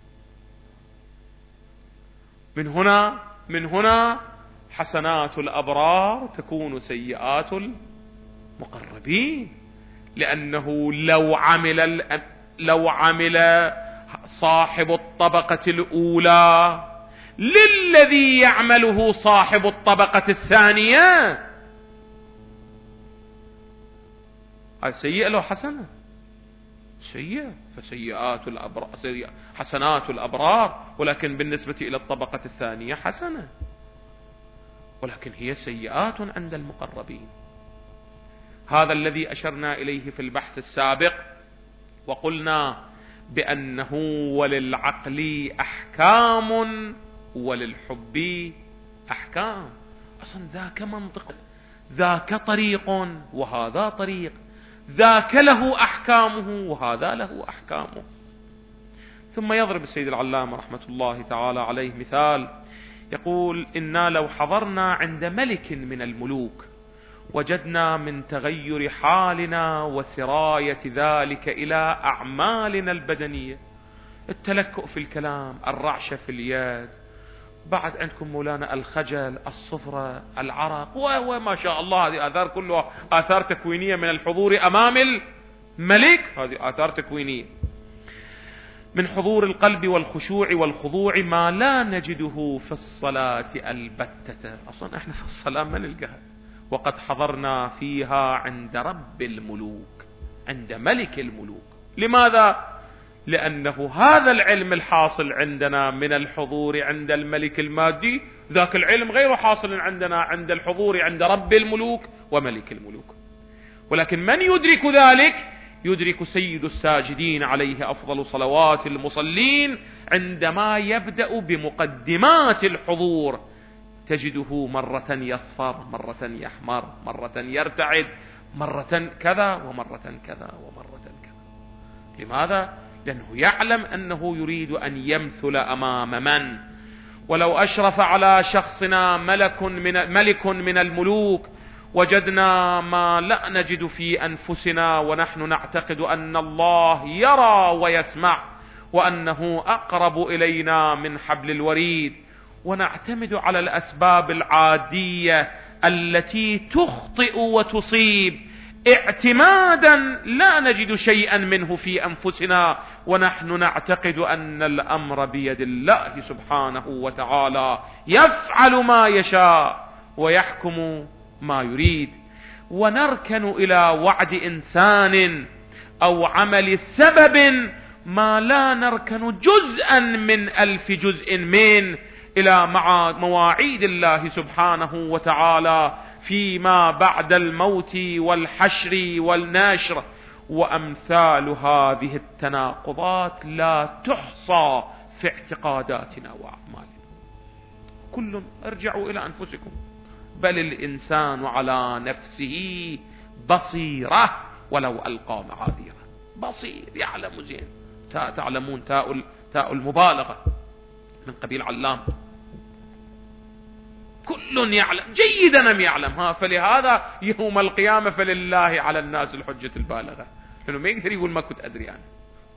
من هنا من هنا حسنات الأبرار تكون سيئات المقربين، لأنه لو عمل لو عمل صاحب الطبقة الأولى للذي يعمله صاحب الطبقة الثانية، هاي سيئة لو حسنة؟ سيئة. فسيئات الأبرار سيئة. حسنات الأبرار، ولكن بالنسبة إلى الطبقة الثانية حسنة، ولكن هي سيئات عند المقربين. هذا الذي أشرنا إليه في البحث السابق، وقلنا بأنه وللعقل أحكام وللحب أحكام. أصلا ذاك منطق، ذاك طريق وهذا طريق، ذاك له أحكامه وهذا له أحكامه. ثم يضرب السيد العلامة رحمة الله تعالى عليه مثال، يقول: إنا لو حضرنا عند ملك من الملوك وجدنا من تغير حالنا وسراية ذلك إلى أعمالنا البدنية، التلكؤ في الكلام، الرعشة في اليد، بعد عندكم مولانا الخجل، الصفرة، العرق، وما شاء الله، هذه آثار كلها آثار تكوينية من الحضور أمام الملك، هذه آثار تكوينية من حضور القلب والخشوع والخضوع، ما لا نجده في الصلاة البتة. أصلا احنا في الصلاة ما نلقاها، وقد حضرنا فيها عند رب الملوك، عند ملك الملوك. لماذا؟ لأنه هذا العلم الحاصل عندنا من الحضور عند الملك المادي، ذاك العلم غير حاصل عندنا عند الحضور عند رب الملوك وملك الملوك. ولكن من يدرك ذلك؟ يدرك سيد الساجدين عليه أفضل صلوات المصلين عندما يبدأ بمقدمات الحضور، تجده مرة يصفر، مرة يحمر، مرة يرتعد، مرة كذا ومرة كذا ومرة كذا. لماذا؟ لأنه يعلم أنه يريد أن يمثل أمام من؟ ولو أشرف على شخصنا ملك من, ملك من الملوك وجدنا ما لا نجد في أنفسنا، ونحن نعتقد أن الله يرى ويسمع وأنه أقرب إلينا من حبل الوريد، ونعتمد على الأسباب العادية التي تخطئ وتصيب اعتمادا لا نجد شيئا منه في أنفسنا، ونحن نعتقد أن الأمر بيد الله سبحانه وتعالى، يفعل ما يشاء ويحكم ما يريد. ونركن إلى وعد إنسان أو عمل سبب ما لا نركن جزءا من ألف جزء من إلى مع مواعيد الله سبحانه وتعالى فيما بعد الموت والحشر والنشر. وأمثال هذه التناقضات لا تحصى في اعتقاداتنا وأعمالنا. كل ارجعوا إلى أنفسكم، بل الإنسان على نفسه بصيرة ولو ألقى معاذيره. بصير، يعلم زين، تعلمون تاء تاء المبالغة من قبيل علام، كل يعلم جيدا أم يعلم. ها فلهذا يوم القيامة فلله على الناس الحجة البالغة، لأنه ما يقدر يقول ما كنت أدري يعني.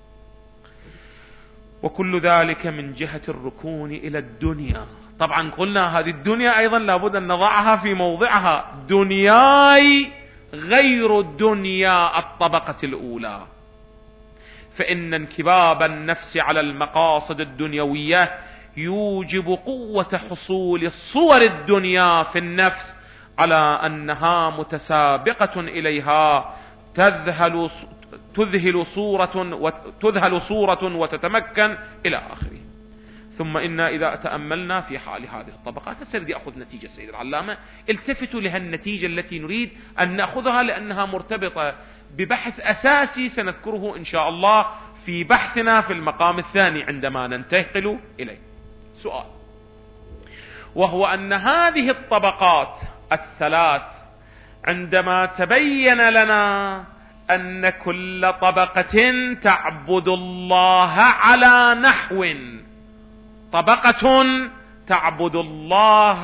وكل ذلك من جهة الركون إلى الدنيا. طبعا قلنا هذه الدنيا أيضا لابد أن نضعها في موضعها، دنياي غير دنيا الطبقة الأولى، فإن انكباب النفس على المقاصد الدنيوية يوجب قوة حصول الصور الدنيا في النفس على أنها متسابقة إليها، تذهل تذهل صورة وتذهل صورة وتتمكن إلى آخره. ثم إن إذا تأملنا في حال هذه الطبقات، سيدي أخذ نتيجة السيد العلامة، التفتوا لها النتيجة التي نريد أن نأخذها، لأنها مرتبطة ببحث أساسي سنذكره إن شاء الله في بحثنا في المقام الثاني عندما ننتقل إليه. سؤال، وهو أن هذه الطبقات الثلاث عندما تبين لنا أن كل طبقة تعبد الله على نحو، طبقة تعبد الله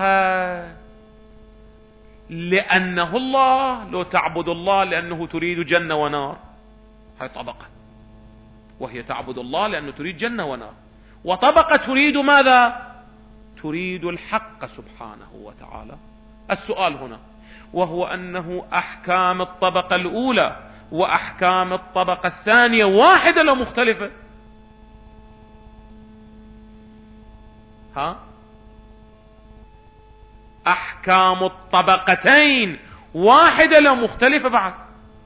لأنه الله، لو تعبد الله لأنه تريد جنة ونار، هذه طبقة، وهي تعبد الله لأنه تريد جنة ونار. وطبقة تريد ماذا؟ تريد الحق سبحانه وتعالى. السؤال هنا وهو أنه أحكام الطبقة الأولى وأحكام الطبقة الثانية واحدة لو مختلفة؟ ها؟ أحكام الطبقتين واحدة لو مختلفة؟ بعد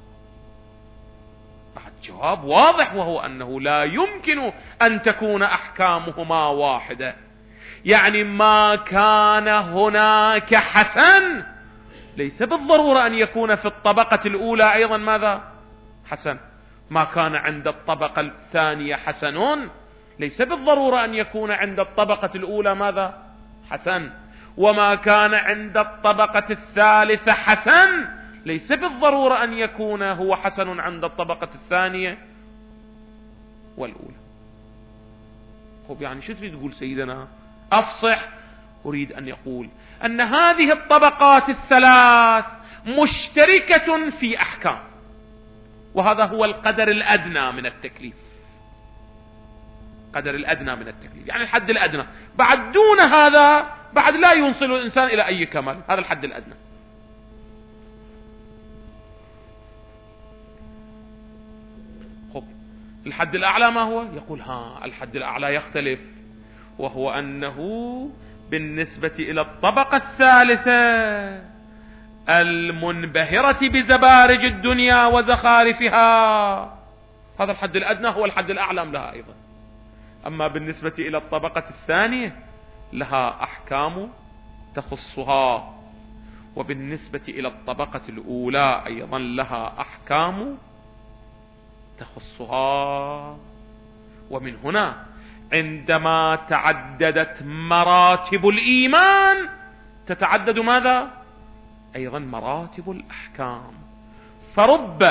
بعد جواب واضح، وهو أنه لا يمكن أن تكون أحكامهما واحدة. يعني ما كان هناك حسن ليس بالضرورة أن يكون في الطبقة الأولى أيضا ماذا؟ حسن. ما كان عند الطبقة الثانية حسن ليس بالضرورة أن يكون عند الطبقة الأولى ماذا؟ حسن. وما كان عند الطبقة الثالثة حسن ليس بالضرورة أن يكون هو حسن عند الطبقة الثانية والأولى. طيب يعني شو تريد تقول سيدنا؟ أفصح. أريد أن يقول أن هذه الطبقات الثلاث مشتركة في أحكام، وهذا هو القدر الأدنى من التكليف. قدر الأدنى من التكليف يعني الحد الأدنى، بعد دون هذا بعد لا يوصل الإنسان إلى أي كمال، هذا الحد الأدنى. خب الحد الأعلى ما هو؟ يقول ها الحد الأعلى يختلف، وهو أنه بالنسبة إلى الطبقة الثالثة المنبهرة بزبارج الدنيا وزخارفها، هذا الحد الأدنى هو الحد الأعلى لها أيضا. أما بالنسبة إلى الطبقة الثانية لها أحكام تخصها، وبالنسبة إلى الطبقة الأولى أيضا لها أحكام تخصها. ومن هنا عندما تعددت مراتب الإيمان تتعدد ماذا؟ أيضا مراتب الأحكام. فرب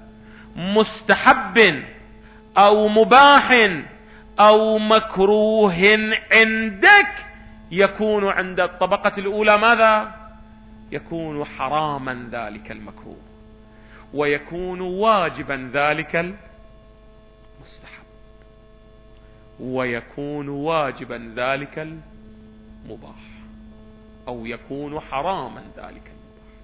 مستحب أو مباح أو مكروه عندك يكون عند الطبقة الأولى ماذا؟ يكون حراما ذلك المكروه، ويكون واجبا ذلك المستحب، ويكون واجبا ذلك المباح، أو يكون حراما ذلك المباح.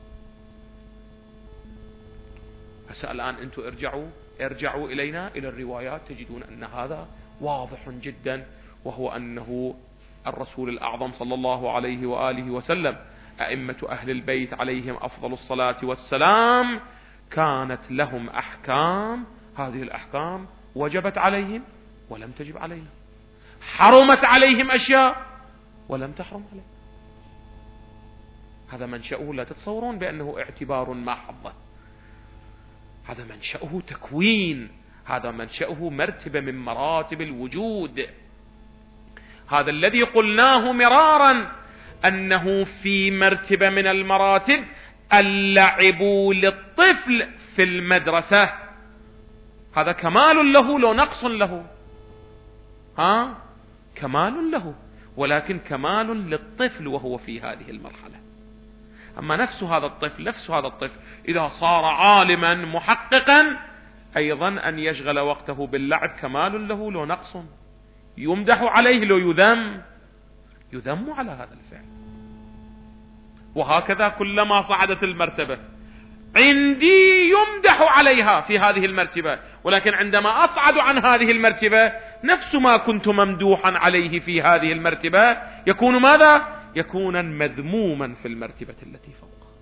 هسه الآن أنتم ارجعوا ارجعوا إلينا إلى الروايات، تجدون أن هذا واضح جدا، وهو أنه الرسول الأعظم صلى الله عليه وآله وسلم، أئمة أهل البيت عليهم أفضل الصلاة والسلام، كانت لهم أحكام، هذه الأحكام وجبت عليهم ولم تجب عليهم، حرمت عليهم أشياء ولم تحرم عليهم. هذا منشأه لا تتصورون بأنه اعتبار ما حظه، هذا منشأه تكوين، هذا منشأه مرتبة من مراتب الوجود. هذا الذي قلناه مرارا أنه في مرتبة من المراتب اللعب للطفل في المدرسة، هذا كمال له لو نقص له، ها كمال له، ولكن كمال للطفل وهو في هذه المرحلة. أما نفس هذا الطفل نفس هذا الطفل إذا صار عالما محققا أيضا أن يشغل وقته باللعب كمال له لو نقص، يمدح عليه لو يذم، يذم على هذا الفعل. وهكذا كلما صعدت المرتبة عندي يمدح عليها في هذه المرتبة، ولكن عندما أصعد عن هذه المرتبة نفس ما كنت ممدوحا عليه في هذه المرتبة يكون ماذا؟ يكون مذموما في المرتبة التي فوقها.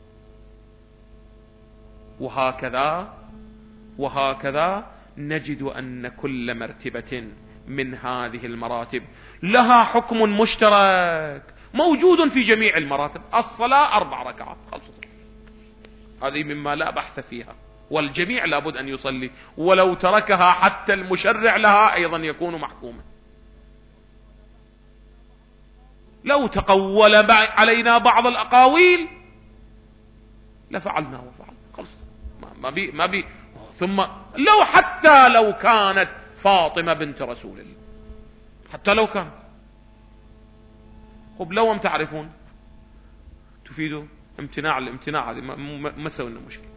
وهكذا وهكذا نجد أن كل مرتبة من هذه المراتب لها حكم مشترك موجود في جميع المراتب. الصلاة أربع ركعات خلصت، هذه مما لا بحث فيها، والجميع لابد أن يصلي، ولو تركها حتى المشرع لها أيضا يكون محكوما. لو تقول علينا بعض الأقاويل لفعلنا وفعل خلص، ما بي ما بي ثم لو حتى لو كانت فاطمة بنت رسول الله، حتى لو كان، خب لو هم تعرفون تفيدوا امتناع الامتناع، هذه ما سوى لنا مشكلة،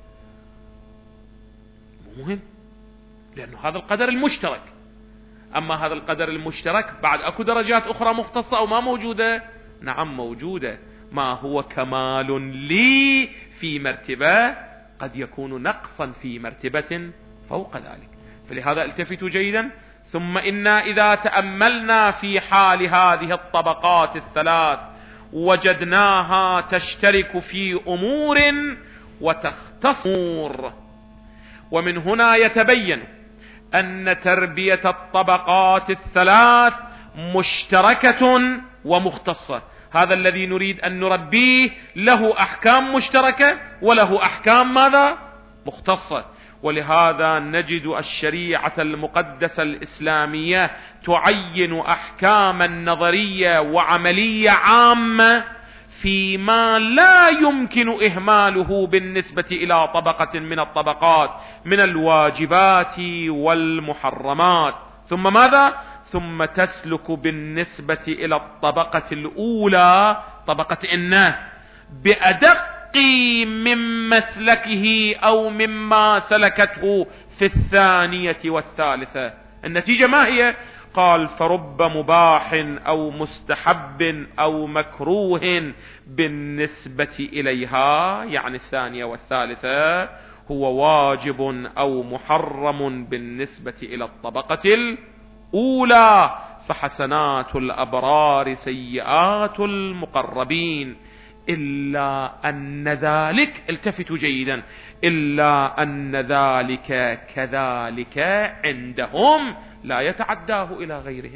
مهم، لأنه هذا القدر المشترك. أما هذا القدر المشترك بعد أكو درجات أخرى مختصة أو ما موجودة؟ نعم موجودة. ما هو كمال لي في مرتبة قد يكون نقصا في مرتبة فوق ذلك. فلهذا التفتوا جيدا. ثم إنا إذا تأملنا في حال هذه الطبقات الثلاث وجدناها تشترك في أمور وتختص أمور، ومن هنا يتبين أن تربية الطبقات الثلاث مشتركة ومختصة. هذا الذي نريد أن نربيه له أحكام مشتركة وله أحكام ماذا؟ مختصة. ولهذا نجد الشريعة المقدسة الإسلامية تعين أحكاما نظرية وعملية عامة فيما لا يمكن إهماله بالنسبة إلى طبقة من الطبقات من الواجبات والمحرمات. ثم ماذا؟ ثم تسلك بالنسبة إلى الطبقة الأولى طبقة إنه بأدق من مسلكه أو مما سلكته في الثانية والثالثة. النتيجة ما هي؟ قال فرب مباح أو مستحب أو مكروه بالنسبة إليها، يعني الثانية والثالثة، هو واجب أو محرم بالنسبة إلى الطبقة الأولى. فحسنات الأبرار سيئات المقربين، إلا أن ذلك، التفتوا جيدا، إلا أن ذلك كذلك عندهم لا يتعداه إلى غيرهم.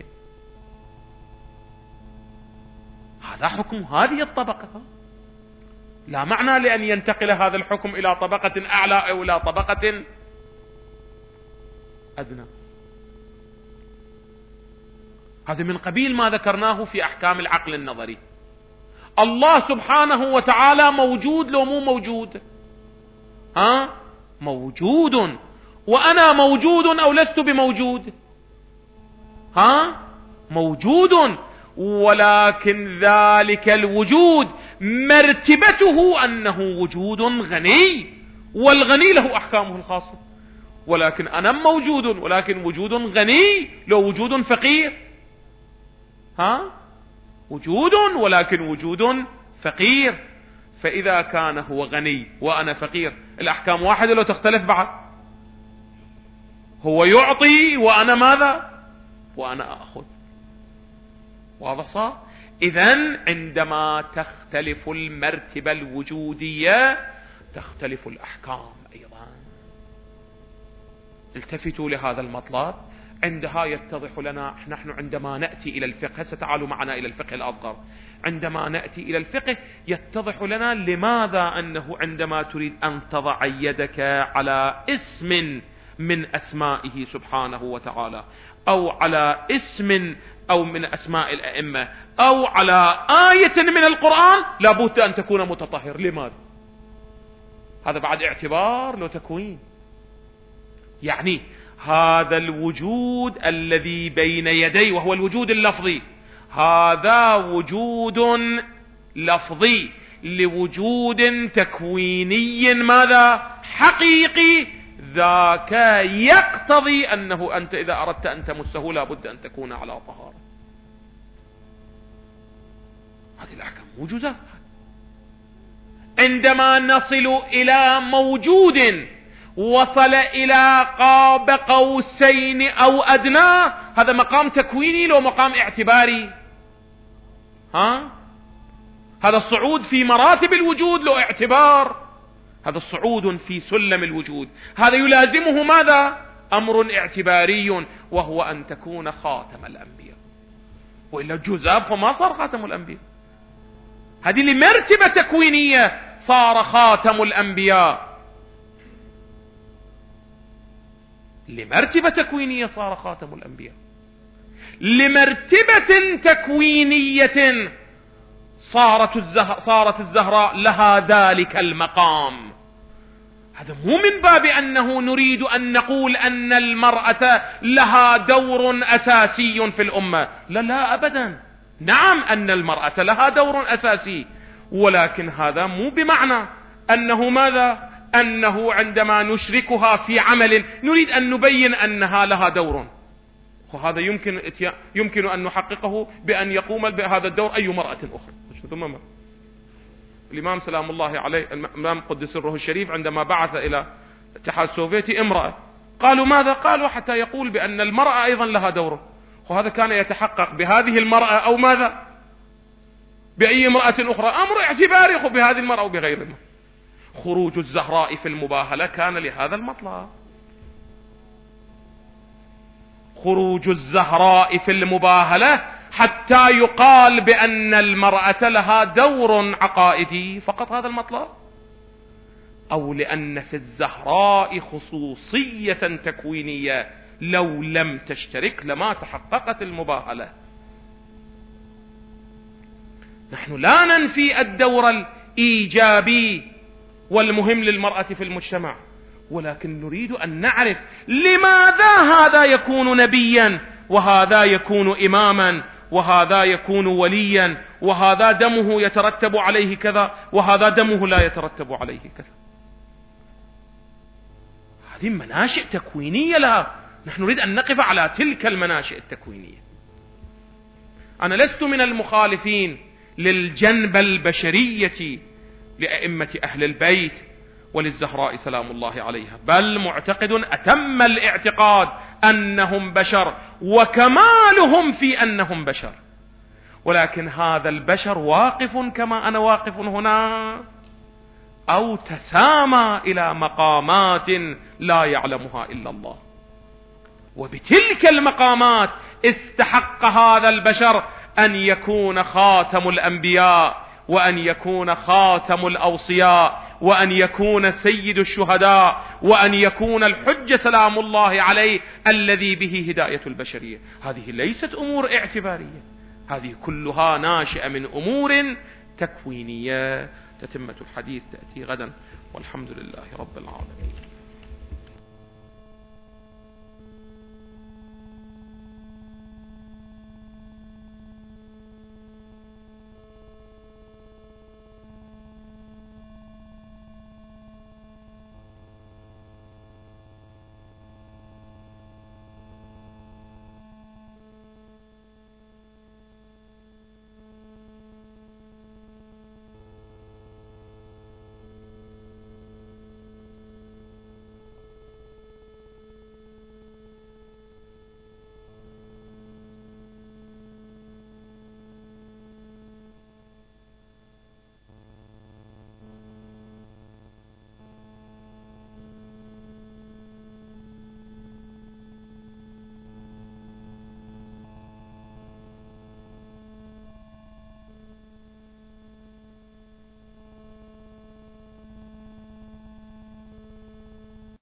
هذا حكم هذه الطبقة، لا معنى لأن ينتقل هذا الحكم إلى طبقة أعلى أو إلى طبقة أدنى. هذا من قبيل ما ذكرناه في أحكام العقل النظري. الله سبحانه وتعالى موجود لو مو موجود؟ ها؟ موجود. وأنا موجود أو لست بموجود؟ ها؟ موجود. ولكن ذلك الوجود مرتبته أنه وجود غني، والغني له أحكامه الخاصة. ولكن أنا موجود ولكن وجود غني، لو وجود فقير. ها؟ وجود ولكن وجود فقير. فإذا كان هو غني وأنا فقير، الأحكام واحدة لو تختلف بعد؟ هو يعطي وأنا ماذا؟ وأنا أخذ. واضح صار؟ إذن عندما تختلف المرتبة الوجودية تختلف الأحكام أيضا. التفتوا لهذا المطلب، عندها يتضح لنا نحن عندما نأتي إلى الفقه. ستعالوا معنا إلى الفقه الأصغر. عندما نأتي إلى الفقه يتضح لنا لماذا أنه عندما تريد أن تضع يدك على اسم من أسمائه سبحانه وتعالى، أو على اسم أو من أسماء الأئمة، أو على آية من القرآن، لابد أن تكون متطهر. لماذا؟ هذا بعد اعتبار لو تكوين. يعني هذا الوجود الذي بين يدي وهو الوجود اللفظي، هذا وجود لفظي لوجود تكويني ماذا؟ حقيقي. ذاك يقتضي أنه أنت إذا أردت أن تمسه لابد أن تكون على طهارة. هذه الأحكام موجودة. عندما نصل إلى موجود وصل إلى قاب قوسين أو أدنى، هذا مقام تكويني لو مقام اعتباري؟ ها؟ هذا الصعود في مراتب الوجود لو اعتبار؟ هذا الصعود في سلم الوجود. هذا يلازمه ماذا؟ أمر اعتباري، وهو أن تكون خاتم الأنبياء، وإلا جزاب فما صار خاتم الأنبياء. هذه لمرتبة تكوينية صار خاتم الأنبياء، لمرتبة تكوينية صار خاتم الأنبياء، لمرتبة تكوينية صارت الزهر صارت الزهراء لها ذلك المقام. هذا مو من باب أنه نريد أن نقول أن المرأة لها دور أساسي في الأمة، لا لا أبدا. نعم أن المرأة لها دور أساسي، ولكن هذا مو بمعنى أنه ماذا؟ أنه عندما نشركها في عمل نريد أن نبين أنها لها دور. وهذا يمكن يمكن أن نحققه بأن يقوم بهذا الدور أي مرأة أخرى. ثم ما الإمام سلام الله عليه، الإمام قدس سره الشريف، عندما بعث إلى الاتحاد السوفيتي امرأة، قالوا ماذا؟ قالوا حتى يقول بأن المرأة أيضا لها دور. وهذا كان يتحقق بهذه المرأة أو ماذا؟ بأي امرأة أخرى، أمر اعتباري بهذه المرأة أو بغيرها. خروج الزهراء في المباهلة كان لهذا المطلب. خروج الزهراء في المباهلة حتى يقال بأن المرأة لها دور عقائدي فقط هذا المطلب، أو لأن في الزهراء خصوصية تكوينية لو لم تشترك لما تحققت المباهلة. نحن لا ننفي الدور الإيجابي والمهم للمرأة في المجتمع، ولكن نريد أن نعرف لماذا هذا يكون نبيا وهذا يكون إماما وهذا يكون وليا وهذا دمه يترتب عليه كذا وهذا دمه لا يترتب عليه كذا. هذه مناشئ تكوينية لها، نحن نريد أن نقف على تلك المناشئ التكوينية. أنا لست من المخالفين للجنبة البشرية لأئمة أهل البيت وللزهراء سلام الله عليها، بل معتقد أتم الاعتقاد أنهم بشر وكمالهم في أنهم بشر، ولكن هذا البشر واقف كما أنا واقف هنا أو تسامى إلى مقامات لا يعلمها إلا الله، وبتلك المقامات استحق هذا البشر أن يكون خاتم الأنبياء وأن يكون خاتم الأوصياء وأن يكون سيد الشهداء وأن يكون الحجة سلام الله عليه الذي به هداية البشرية. هذه ليست أمور اعتبارية، هذه كلها ناشئة من أمور تكوينية. تتمة الحديث تأتي غدا، والحمد لله رب العالمين.